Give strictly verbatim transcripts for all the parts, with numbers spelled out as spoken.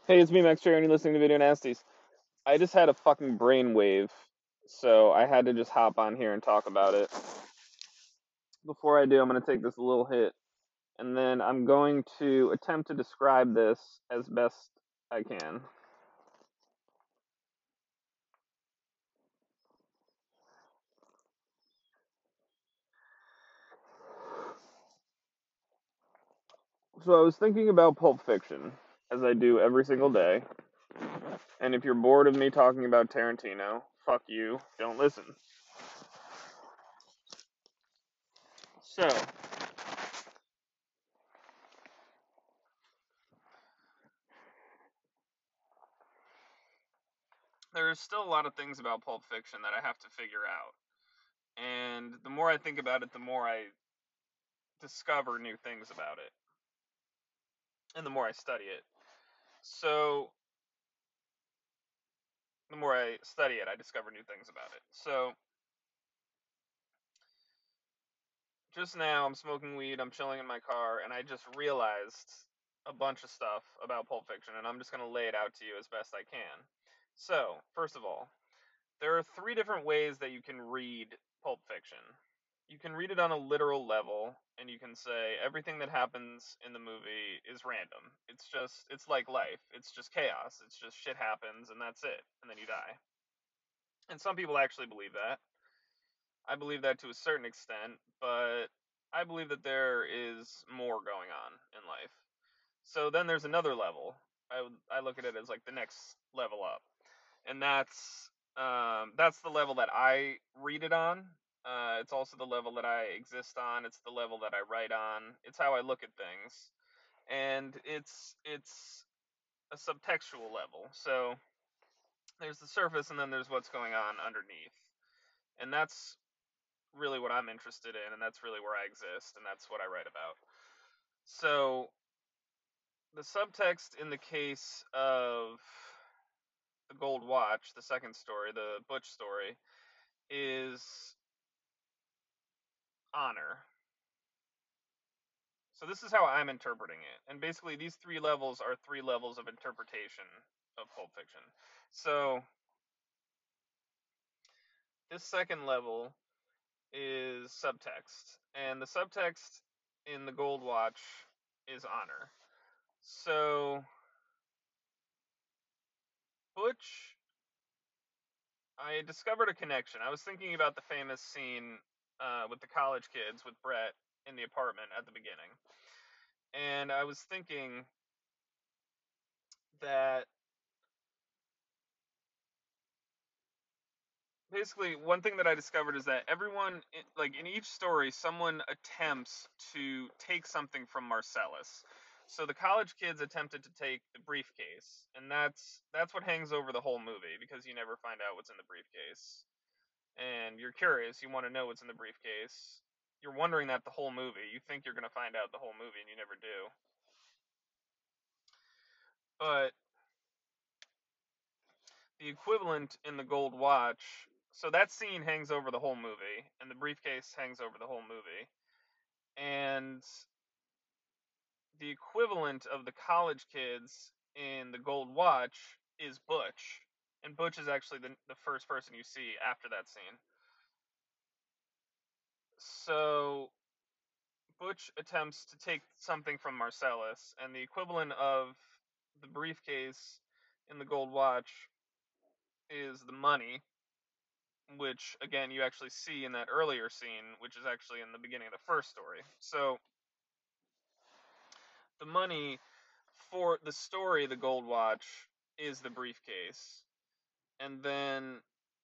Hey, it's me, Max Cherry, and you're listening to Video Nasties. I just had a fucking brainwave, so I had to just hop on here and talk about it. Before I do, I'm going to take this little hit, and then I'm going to attempt to describe this as best I can. So I was thinking about Pulp Fiction, as I do every single day, and if you're bored of me talking about Tarantino, fuck you, don't listen. So, there's still a lot of things about Pulp Fiction that I have to figure out. And the more I think about it, the more I discover new things about it. And the more I study it. So, the more I study it, I discover new things about it. So, just now I'm smoking weed, I'm chilling in my car, and I just realized a bunch of stuff about Pulp Fiction, and I'm just going to lay it out to you as best I can. So, first of all, there are three different ways that you can read Pulp Fiction. You can read it on a literal level, and you can say everything that happens in the movie is random. It's just, it's like life. It's just chaos. It's just shit happens, and that's it. And then you die. And some people actually believe that. I believe that to a certain extent, but I believe that there is more going on in life. So then there's another level. I would I look at it as like the next level up, and that's um, that's the level that I read it on. Uh, it's also the level that I exist on. It's the level that I write on. It's how I look at things, and it's it's a subtextual level. So there's the surface, and then there's what's going on underneath, and that's really what I'm interested in, and that's really where I exist, and that's what I write about. So the subtext in the case of the Gold Watch, the second story, the Butch story, is honor. So this is how I'm interpreting it. And basically these three levels are three levels of interpretation of Pulp Fiction. So this second level is subtext. And the subtext in the Gold Watch is honor. So Butch, I discovered a connection. I was thinking about the famous scene uh, with the college kids with Brett in the apartment at the beginning. And I was thinking that basically one thing that I discovered is that everyone, like in each story, someone attempts to take something from Marcellus. So the college kids attempted to take the briefcase, and that's that's what hangs over the whole movie because you never find out what's in the briefcase. And you're curious, you want to know what's in the briefcase. You're wondering that the whole movie. You think you're going to find out the whole movie and you never do. But the equivalent in the Gold Watch, so that scene hangs over the whole movie, and the briefcase hangs over the whole movie. And the equivalent of the college kids in the Gold Watch is Butch. And Butch is actually the, the first person you see after that scene. So Butch attempts to take something from Marcellus, and the equivalent of the briefcase in the Gold Watch is the money, which again you actually see in that earlier scene, which is actually in the beginning of the first story. So the money for the story, the Gold Watch, is the briefcase, and then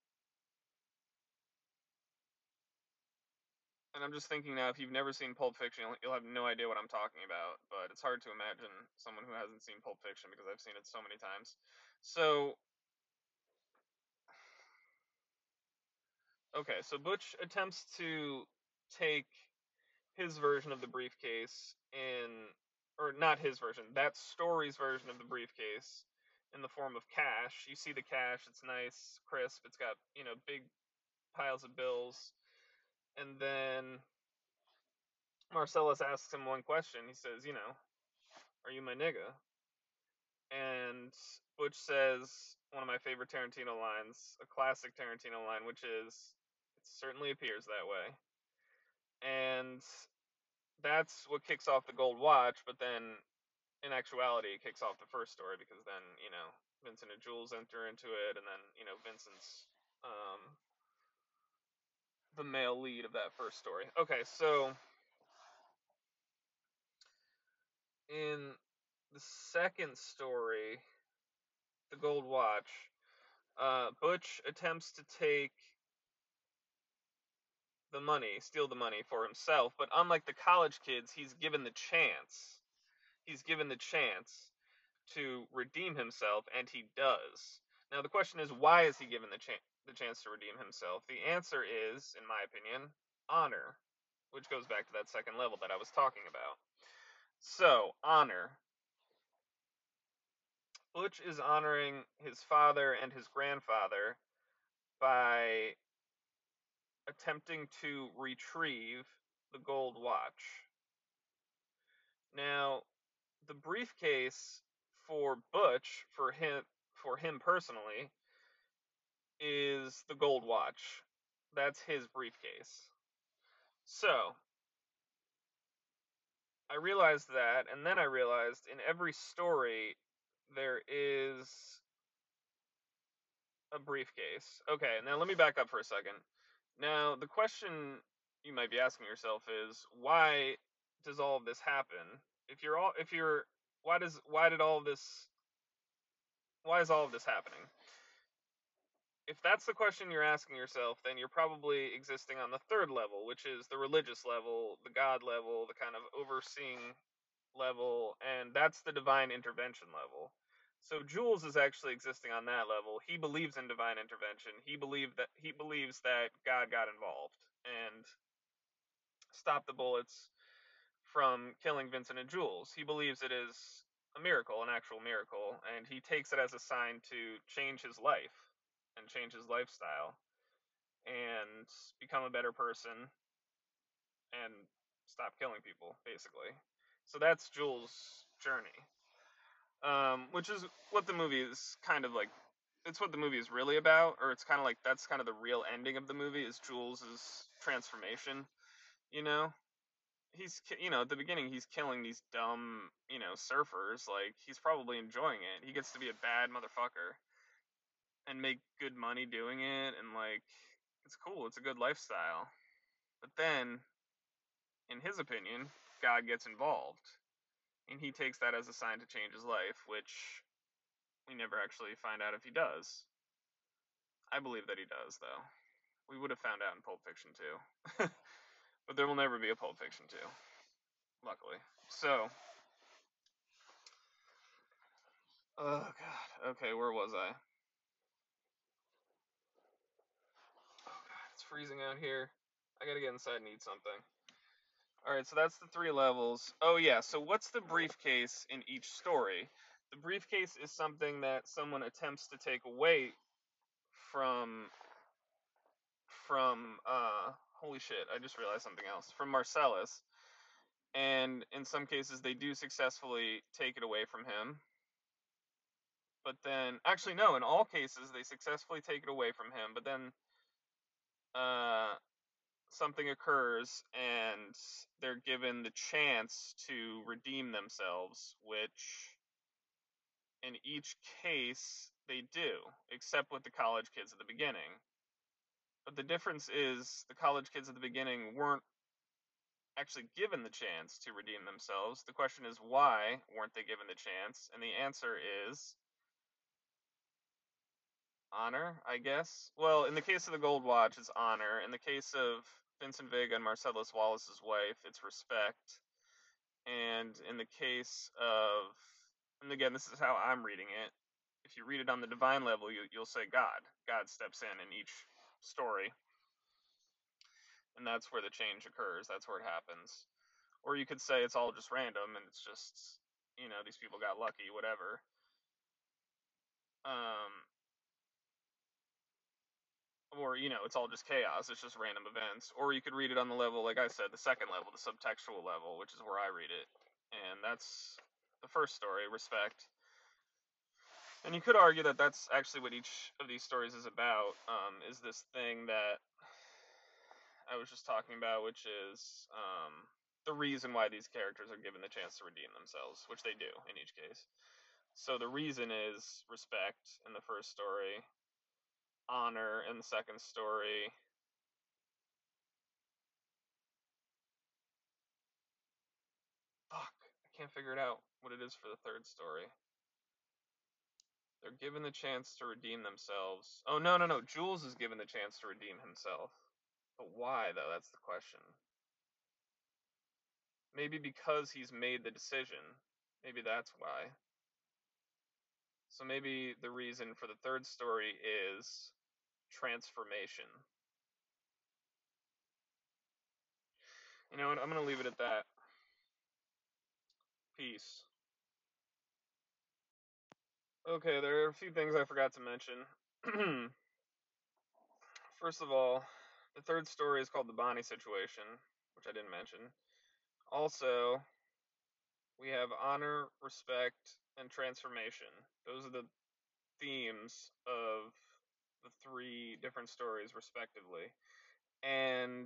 and I'm just thinking now, if you've never seen Pulp Fiction, you'll, you'll have no idea what I'm talking about. But it's hard to imagine someone who hasn't seen Pulp Fiction because I've seen it so many times. So okay, so Butch attempts to take his version of the briefcase in, or not his version, that story's version of the briefcase in the form of cash. You see the cash, it's nice, crisp, it's got, you know, big piles of bills. And then Marcellus asks him one question. He says, you know, are you my nigga? and Butch says one of my favorite Tarantino lines, a classic Tarantino line, which is, "It certainly appears that way." And that's what kicks off the Gold Watch, but then in actuality it kicks off the first story, because then, you know, Vincent and Jules enter into it, and then, you know, Vincent's um, the male lead of that first story. Okay, so in the second story, the Gold Watch, uh, Butch attempts to take the money, steal the money for himself, but unlike the college kids, he's given the chance. He's given the chance to redeem himself, and he does. Now the question is, why is he given the, cha- the chance to redeem himself? The answer is, in my opinion, honor, which goes back to that second level that I was talking about. So, honor. Butch is honoring his father and his grandfather by attempting to retrieve the gold watch. Now, the briefcase for Butch, for him, for him personally, is the gold watch. That's his briefcase. So, I realized that, and then I realized in every story there is a briefcase. Okay, now let me back up for a second. Now, the question you might be asking yourself is, why does all of this happen? If you're all if you're why does why did all of this why is all of this happening? If that's the question you're asking yourself, then you're probably existing on the third level, which is the religious level, the God level, the kind of overseeing level, and that's the divine intervention level. So Jules is actually existing on that level. He believes in divine intervention. He believed that he believes that God got involved and stopped the bullets from killing Vincent and Jules. He believes it is a miracle, an actual miracle, and he takes it as a sign to change his life and change his lifestyle and become a better person and stop killing people, basically. So that's Jules' journey, um, which is what the movie is kind of like. It's what the movie is really about, or it's kind of like that's kind of the real ending of the movie is Jules' transformation. You know, he's you know at the beginning he's killing these dumb you know surfers. Like he's probably enjoying it. He gets to be a bad motherfucker and make good money doing it, and like it's cool. It's a good lifestyle. But then, in his opinion, God gets involved, and he takes that as a sign to change his life, which we never actually find out if he does. I believe that he does, though. We would have found out in Pulp Fiction too. But there will never be a Pulp Fiction two, luckily. So, oh god. Okay, where was I? Oh god, it's freezing out here. I gotta get inside and eat something. Alright, so that's the three levels. Oh yeah, so what's the briefcase in each story? The briefcase is something that someone attempts to take away from from uh holy shit, I just realized something else. From Marcellus. And in some cases they do successfully take it away from him. But then actually no, in all cases they successfully take it away from him, but then uh something occurs and they're given the chance to redeem themselves, which in each case they do, except with the college kids at the beginning. But the difference is the college kids at the beginning weren't actually given the chance to redeem themselves. The question is, why weren't they given the chance? And the answer is honor, I guess. Well, in the case of the Gold Watch, it's honor. In the case of Vincent Vega and Marcellus Wallace's wife, it's respect. And in the case of, and again, this is how I'm reading it. If you read it on the divine level, you, you'll say God. God steps in in each story. And that's where the change occurs. That's where it happens. Or you could say it's all just random and it's just, you know, these people got lucky, whatever. Um, or, you know, it's all just chaos. It's just random events. Or you could read it on the level, like I said, the second level, the subtextual level, which is where I read it. And that's the first story, respect. And you could argue that that's actually what each of these stories is about, um, is this thing that I was just talking about, which is um, the reason why these characters are given the chance to redeem themselves, which they do in each case. So the reason is respect in the first story, honor in the second story, fuck, I can't figure it out what it is for the third story. They're given the chance to redeem themselves. Oh, no, no, no. Jules is given the chance to redeem himself. But why, though? That's the question. Maybe because he's made the decision. Maybe that's why. So maybe the reason for the third story is transformation. You know what? I'm going to leave it at that. Peace. Okay, there are a few things I forgot to mention. First of all, the third story is called the Bonnie situation, which I didn't mention. Also, we have honor, respect, and transformation. Those are the themes of the three different stories, respectively. And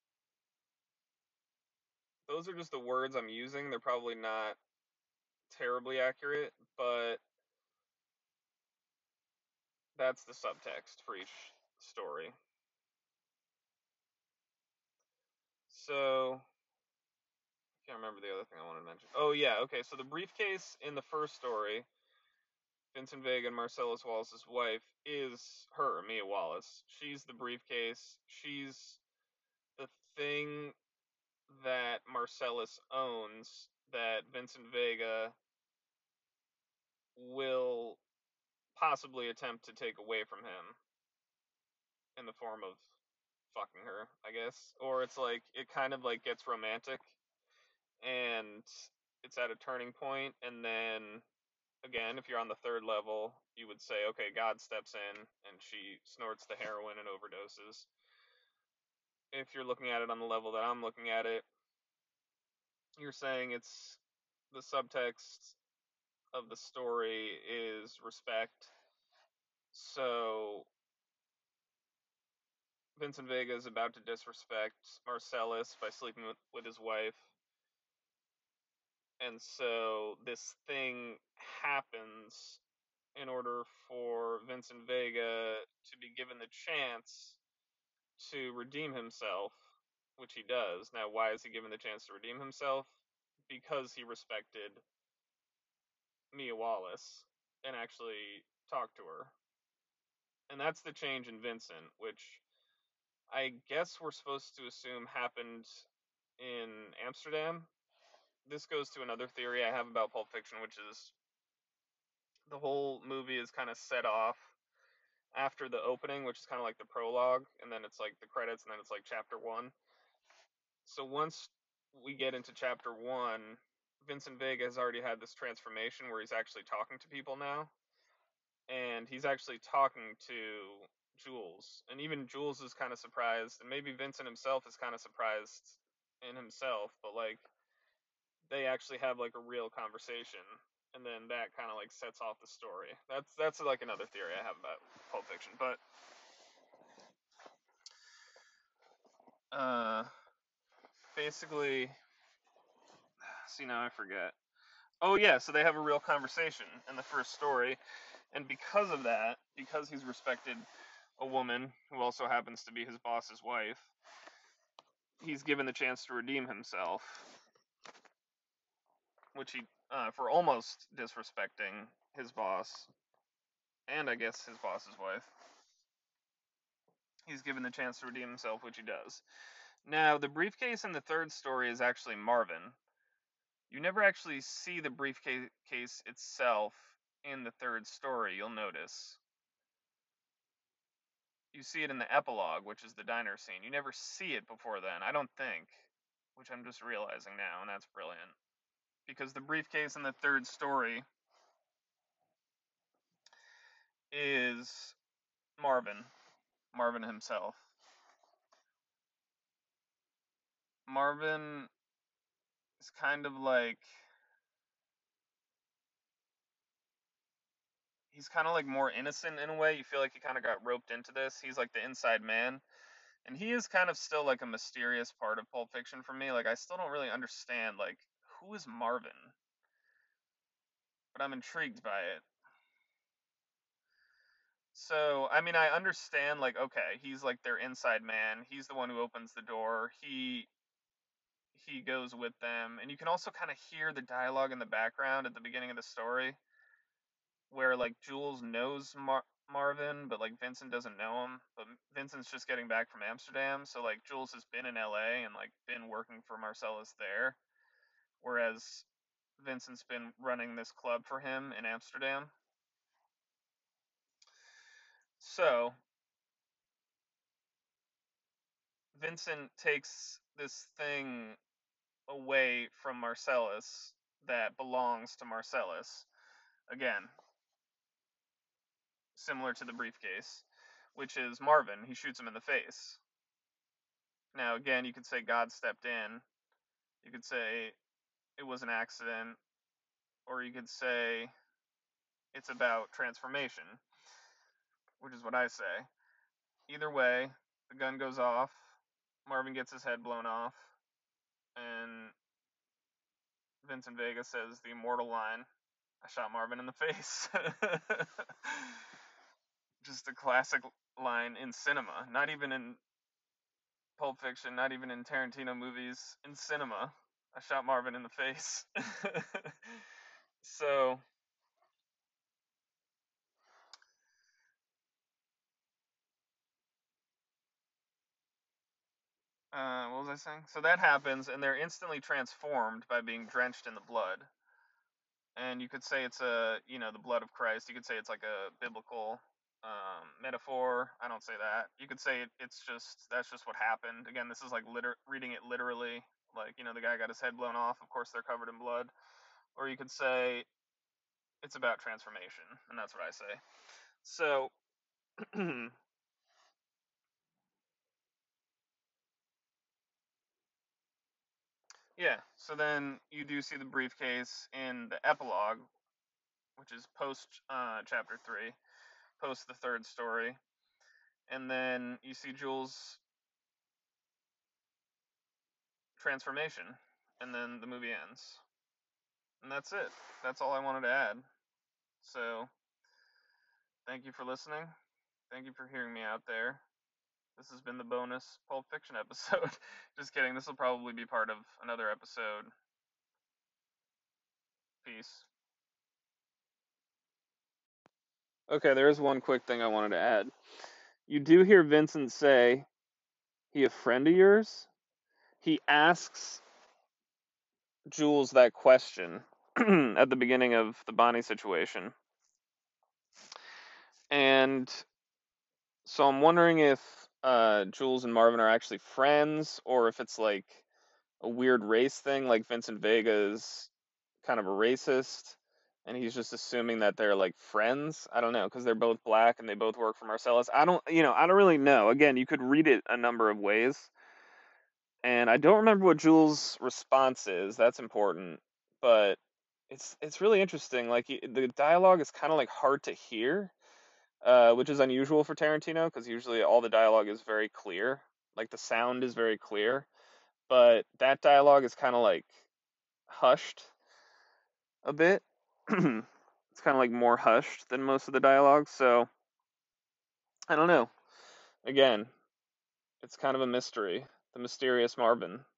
those are just the words I'm using. They're probably not terribly accurate, but that's the subtext for each story. So, I can't remember the other thing I wanted to mention. Oh, yeah, okay, so the briefcase in the first story, Vincent Vega and Marcellus Wallace's wife, is her, Mia Wallace. She's the briefcase. She's the thing that Marcellus owns that Vincent Vega will possibly attempt to take away from him in the form of fucking her, I guess. Or it's like it kind of like gets romantic and it's at a turning point, and then again, if you're on the third level, you would say, okay, God steps in and she snorts the heroin and overdoses. If you're looking at it on the level that I'm looking at it, you're saying it's the subtext of the story is respect. So Vincent Vega is about to disrespect Marcellus by sleeping with, with his wife. And so this thing happens in order for Vincent Vega to be given the chance to redeem himself, which he does. Now, why is he given the chance to redeem himself? Because he respected Mia Wallace and actually talked to her. And that's the change in Vincent, which I guess we're supposed to assume happened in Amsterdam. This goes to another theory I have about Pulp Fiction, which is the whole movie is kind of set off after the opening, which is kind of like the prologue, and then it's like the credits, and then it's like chapter one. So once we get into chapter one, Vincent Vega has already had this transformation where he's actually talking to people now, and he's actually talking to Jules, and even Jules is kind of surprised, and maybe Vincent himself is kind of surprised in himself, but like they actually have like a real conversation, and then that kind of like sets off the story. That's that's like another theory I have about Pulp Fiction, but uh, basically, see now I forget. Oh yeah, so they have a real conversation in the first story, and because of that, because he's respected a woman who also happens to be his boss's wife, he's given the chance to redeem himself, which he uh, for almost disrespecting his boss and I guess his boss's wife. He's given the chance to redeem himself, which he does. Now, the briefcase in the third story is actually Marvin. You never actually see the briefcase itself in the third story, you'll notice. You see it in the epilogue, which is the diner scene. You never see it before then, I don't think, which I'm just realizing now, and that's brilliant. Because the briefcase in the third story is Marvin, Marvin himself. Marvin is kind of like he's kind of like more innocent in a way. You feel like he kind of got roped into this. He's like the inside man, and he is kind of still like a mysterious part of Pulp Fiction for me. Like I still don't really understand like who is Marvin, but I'm intrigued by it. So, I mean, I understand, like, okay, he's like their inside man. He's the one who opens the door. He he goes with them, and you can also kind of hear the dialogue in the background at the beginning of the story, where like Jules knows Mar- Marvin, but like Vincent doesn't know him. But Vincent's just getting back from Amsterdam, so like Jules has been in L A and like been working for Marcellus there, whereas Vincent's been running this club for him in Amsterdam. So Vincent takes this thing away from Marcellus that belongs to Marcellus. Again, similar to the briefcase, which is Marvin. He shoots him in the face. Now, again, you could say God stepped in. You could say it was an accident. Or you could say it's about transformation, which is what I say. Either way, the gun goes off. Marvin gets his head blown off. And Vincent Vega says the immortal line, I shot Marvin in the face. Just a classic line in cinema. Not even in Pulp Fiction, not even in Tarantino movies. In cinema, I shot Marvin in the face. So, uh, what was I saying? So that happens, and they're instantly transformed by being drenched in the blood. And you could say it's a, you know, the blood of Christ. You could say it's like a biblical um, metaphor. I don't say that. You could say it, it's just that's just what happened. Again, this is like liter- reading it literally. Like, you know, the guy got his head blown off. Of course, they're covered in blood. Or you could say it's about transformation, and that's what I say. So, yeah. So then you do see the briefcase in the epilogue, which is post uh, chapter three, post the third story, and then you see Jules' transformation, and then the movie ends, and that's it. That's all I wanted to add. So, thank you for listening. Thank you for hearing me out there. This has been the bonus Pulp Fiction episode. Just kidding. This will probably be part of another episode. Peace. Okay, there is one quick thing I wanted to add. You do hear Vincent say, "He a friend of yours?" He asks Jules that question at the beginning of the Bonnie situation. And so I'm wondering if uh, Jules and Marvin are actually friends, or if it's like a weird race thing, like Vincent Vega is kind of a racist, and he's just assuming that they're like friends. I don't know, because they're both black and they both work for Marcellus. I don't, you know, I don't really know. Again, you could read it a number of ways, and I don't remember what Jules' response is. That's important, but it's it's really interesting. Like the dialogue is kind of like hard to hear, uh, which is unusual for Tarantino because usually all the dialogue is very clear. Like the sound is very clear, but that dialogue is kind of like hushed a bit. It's kind of like more hushed than most of the dialogue, so I don't know. Again, it's kind of a mystery. The mysterious Marvin.